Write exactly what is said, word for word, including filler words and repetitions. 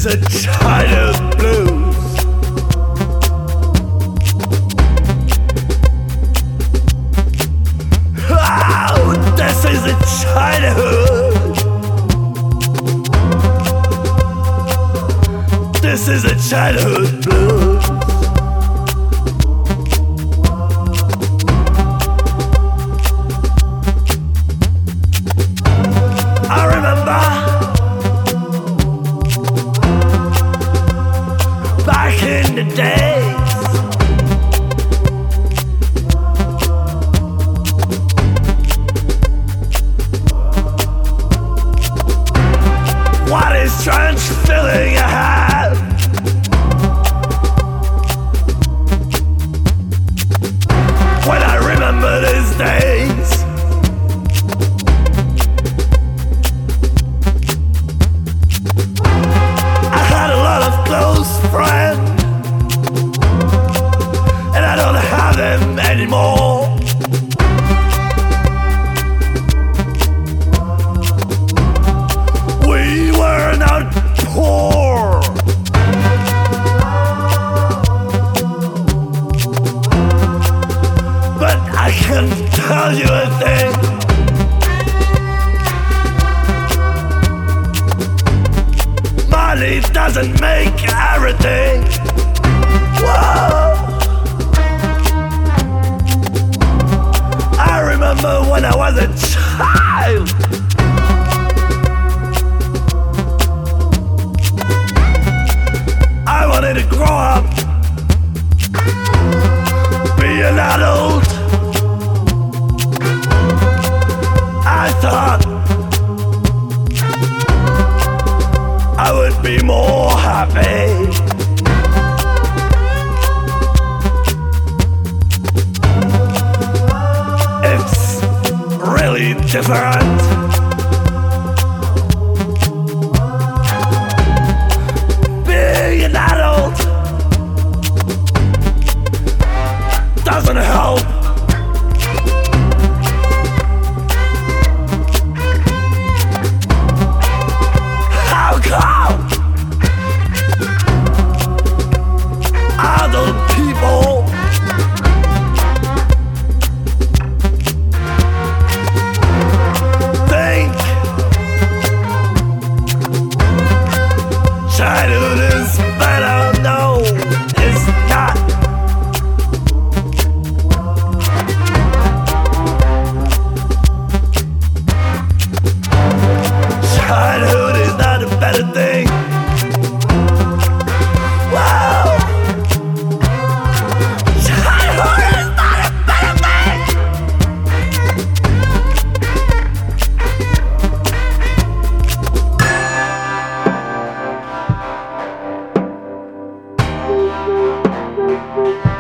is a childhood blues. Oh, this is a childhood. This is a childhood blues. I remember back in the days, what is strange feeling I have? When I remember these days, I had a lot of close friends, and I don't have them anymore. We were not poor, but I can tell you a thing. Money doesn't make everything. Whoa. I remember when I was a child, I wanted to grow up, be an adult. I thought I would be more happy. It's really different. Being an adult doesn't help. How come adult people think childhood is better? No, it's not. Childhood is not a better thing. Wow. Childhood is not a better thing.